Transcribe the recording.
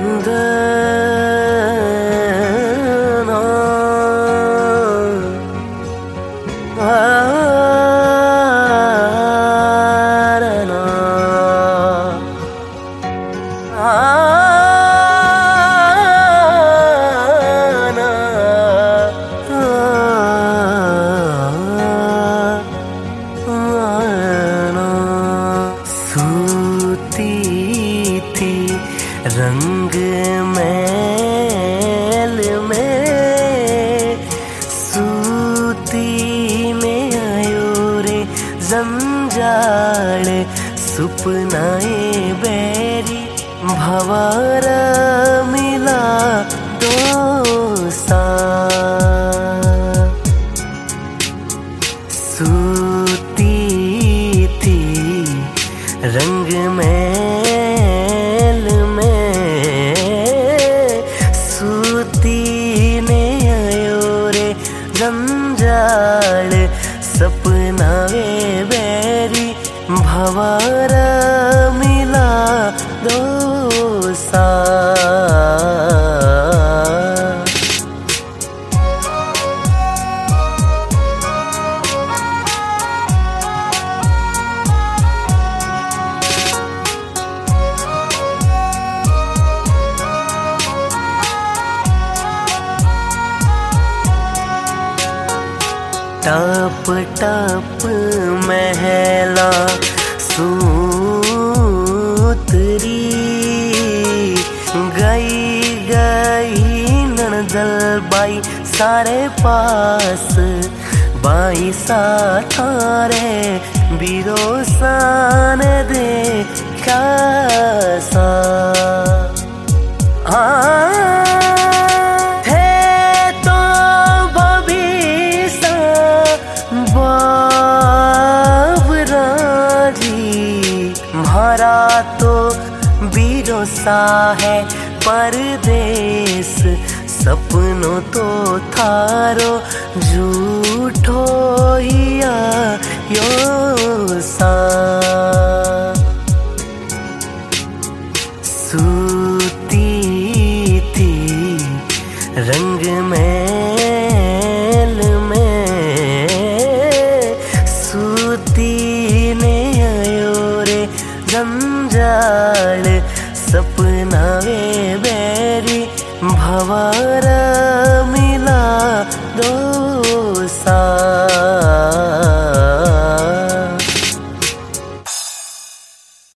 रंग मैल में सूती में आयो रे जंजाल सुपनाए बैरी भंवर मिला दोसा सूती थी रंग मैल में सूती ने आयो रे जंजाल सपना वे बैरी भंवर मिला दोसा टप टप महला सूतरी गई गई ननदल बाई सारे पास बाई सा थारे बिरोसान दे कैसा हमारा तो बिरोसा है परदेस सपनों तो थारो झूठो हिया यो सा सूती थी रंग मैल में सूती ने आयो रे जंजाल सपना वे बैरी भंवर